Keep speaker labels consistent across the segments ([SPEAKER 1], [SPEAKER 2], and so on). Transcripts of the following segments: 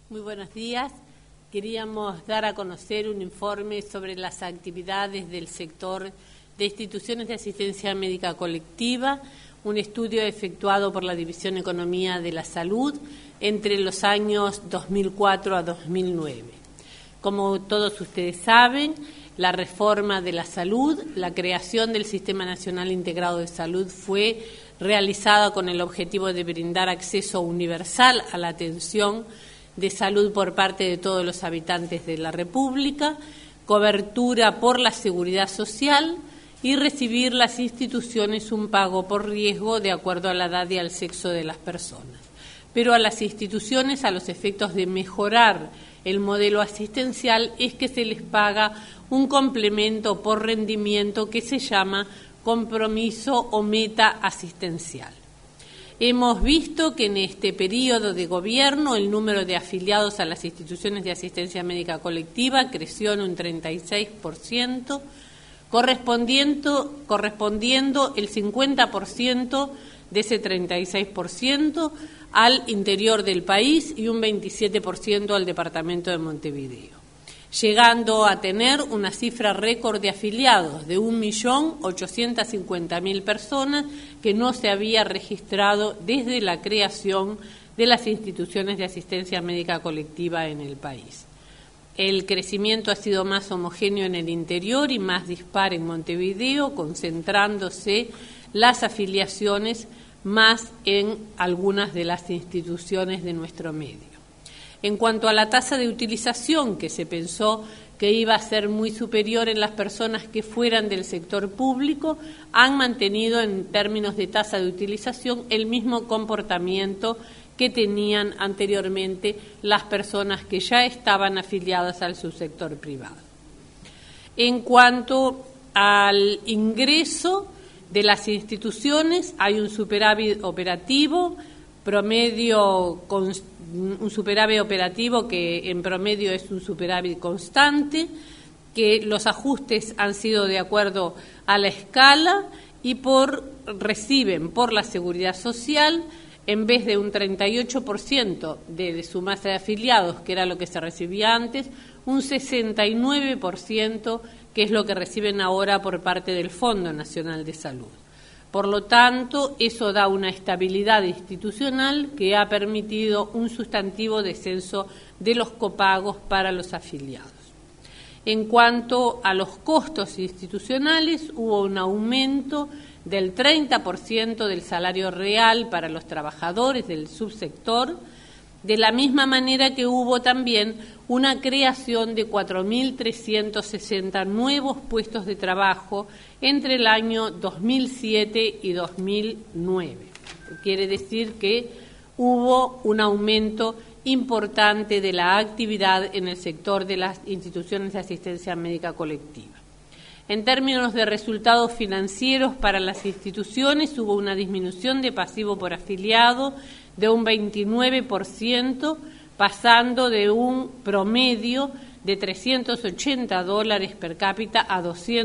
[SPEAKER 1] Muy buenos días. Queríamos dar a conocer un informe sobre las actividades del sector de instituciones de asistencia médica colectiva, un estudio efectuado por la División Economía de la Salud entre los años 2004 a 2009. Como todos ustedes saben, la reforma de la salud, la creación del Sistema Nacional Integrado de Salud fue realizada con el objetivo de brindar acceso universal a la atención de salud por parte de todos los habitantes de la República, cobertura por la seguridad social y recibir las instituciones un pago por riesgo de acuerdo a la edad y al sexo de las personas. Pero a las instituciones, a los efectos de mejorar el modelo asistencial, es que se les paga un complemento por rendimiento que se llama compromiso o meta asistencial. Hemos visto que en este periodo de gobierno el número de afiliados a las instituciones de asistencia médica colectiva creció en un 36%, correspondiendo el 50% de ese 36% al interior del país y un 27% al departamento de Montevideo, llegando a tener una cifra récord de afiliados de 1.850.000 personas que no se había registrado desde la creación de las instituciones de asistencia médica colectiva en el país. El crecimiento ha sido más homogéneo en el interior y más dispar en Montevideo, concentrándose las afiliaciones más en algunas de las instituciones de nuestro medio. En cuanto a la tasa de utilización, que se pensó que iba a ser muy superior en las personas que fueran del sector público, han mantenido en términos de tasa de utilización el mismo comportamiento que tenían anteriormente las personas que ya estaban afiliadas al subsector privado. En cuanto al ingreso de las instituciones, hay un superávit operativo, un superávit operativo que en promedio es un superávit constante, que los ajustes han sido de acuerdo a la escala y reciben por la seguridad social, en vez de un 38% de su masa de afiliados, que era lo que se recibía antes, un 69%, que es lo que reciben ahora por parte del Fondo Nacional de Salud. Por lo tanto, eso da una estabilidad institucional que ha permitido un sustantivo descenso de los copagos para los afiliados. En cuanto a los costos institucionales, hubo un aumento del 30% del salario real para los trabajadores del subsector, de la misma manera que hubo también una creación de 4.360 nuevos puestos de trabajo entre el año 2007 y 2009. Quiere decir que hubo un aumento importante de la actividad en el sector de las instituciones de asistencia médica colectiva. En términos de resultados financieros para las instituciones, hubo una disminución de pasivo por afiliado de un 29%, pasando de un promedio de $380 per cápita a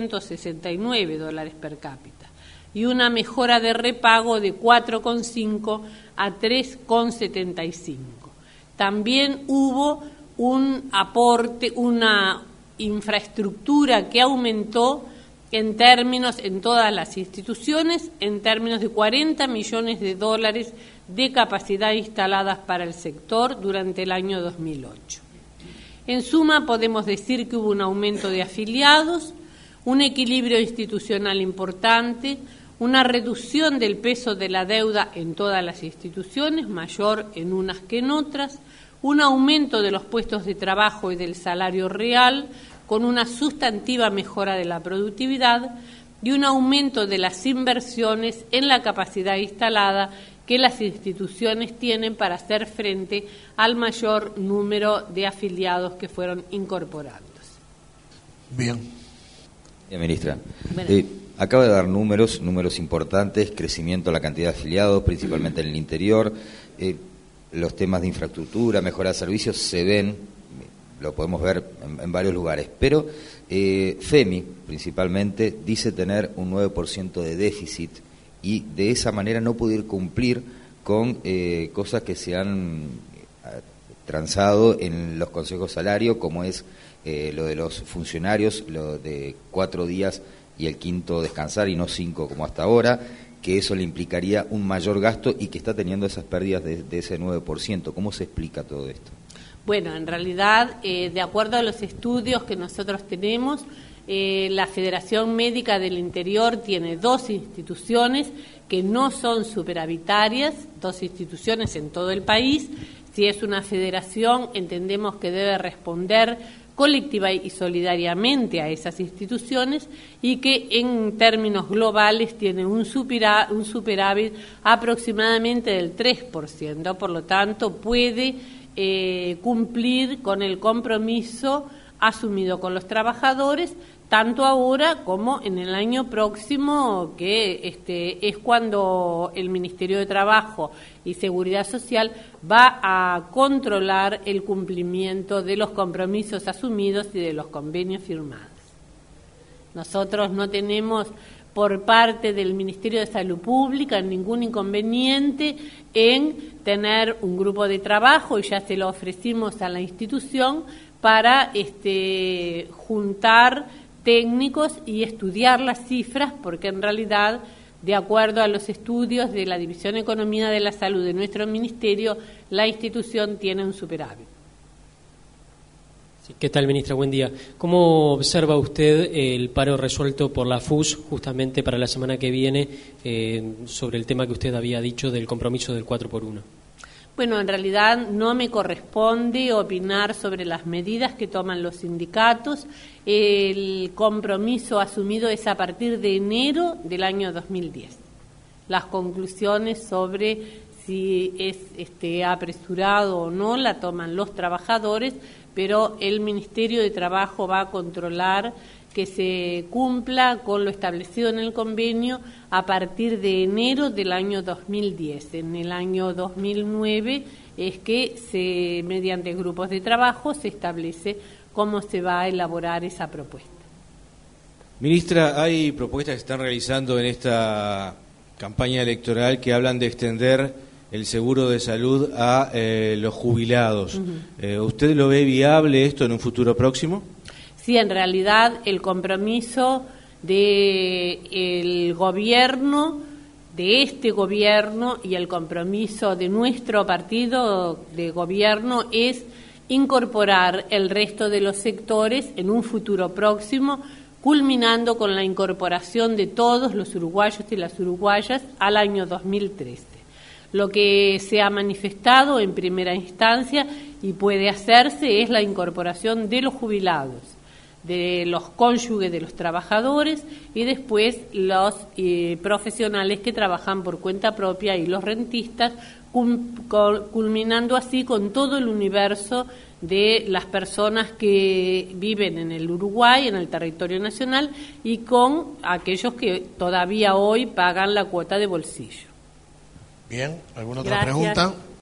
[SPEAKER 1] $269 per cápita, y una mejora de repago de 4,5 a 3,75. También hubo un aporte, una infraestructura que aumentó en todas las instituciones, en términos de $40 millones de capacidad instaladas para el sector durante el año 2008. En suma, podemos decir que hubo un aumento de afiliados, un equilibrio institucional importante, una reducción del peso de la deuda en todas las instituciones, mayor en unas que en otras, un aumento de los puestos de trabajo y del salario real, con una sustantiva mejora de la productividad y un aumento de las inversiones en la capacidad instalada que las instituciones tienen para hacer frente al mayor número de afiliados que fueron incorporados.
[SPEAKER 2] Bien, ministra.
[SPEAKER 1] Bueno.
[SPEAKER 2] Acaba de dar números importantes, crecimiento de la cantidad de afiliados, principalmente en el interior, los temas de infraestructura, mejora de servicios se ven, lo podemos ver en varios lugares, pero FEMI principalmente dice tener un 9% de déficit y de esa manera no poder cumplir con cosas que se han transado en los consejos salarios, como es lo de los funcionarios, lo de 4 días y el quinto descansar y no 5 como hasta ahora, que eso le implicaría un mayor gasto y que está teniendo esas pérdidas de ese 9%. ¿Cómo se explica todo esto?
[SPEAKER 1] Bueno, en realidad, de acuerdo a los estudios que nosotros tenemos, la Federación Médica del Interior tiene 2 instituciones que no son superavitarias, 2 instituciones en todo el país. Si es una federación, entendemos que debe responder colectiva y solidariamente a esas instituciones y que en términos globales tiene un superávit aproximadamente del 3%, por lo tanto puede cumplir con el compromiso asumido con los trabajadores, tanto ahora como en el año próximo, que es cuando el Ministerio de Trabajo y Seguridad Social va a controlar el cumplimiento de los compromisos asumidos y de los convenios firmados. Nosotros no tenemos por parte del Ministerio de Salud Pública ningún inconveniente en tener un grupo de trabajo, y ya se lo ofrecimos a la institución, para juntar técnicos y estudiar las cifras, porque en realidad, de acuerdo a los estudios de la División de Economía de la Salud de nuestro Ministerio, la institución tiene un superávit.
[SPEAKER 3] Sí, ¿qué tal, ministra? Buen día. ¿Cómo observa usted el paro resuelto por la FUS justamente para la semana que viene sobre el tema que usted había dicho del compromiso del 4x1?
[SPEAKER 1] Bueno, en realidad no me corresponde opinar sobre las medidas que toman los sindicatos. El compromiso asumido es a partir de enero del año 2010. Las conclusiones sobre si es apresurado o no la toman los trabajadores, pero el Ministerio de Trabajo va a controlar que se cumpla con lo establecido en el convenio a partir de enero del año 2010. En el año 2009 es que mediante grupos de trabajo se establece cómo se va a elaborar esa propuesta.
[SPEAKER 4] Ministra, hay propuestas que se están realizando en esta campaña electoral que hablan de extender el seguro de salud a los jubilados. ¿Usted lo ve viable esto en un futuro próximo?
[SPEAKER 1] Sí, en realidad el compromiso del gobierno, de este gobierno, y el compromiso de nuestro partido de gobierno es incorporar el resto de los sectores en un futuro próximo, culminando con la incorporación de todos los uruguayos y las uruguayas al año 2013. Lo que se ha manifestado en primera instancia y puede hacerse es la incorporación de los jubilados, de los cónyuges de los trabajadores y después los profesionales que trabajan por cuenta propia y los rentistas, culminando así con todo el universo de las personas que viven en el Uruguay, en el territorio nacional, y con aquellos que todavía hoy pagan la cuota de bolsillo.
[SPEAKER 5] Bien, ¿alguna otra pregunta?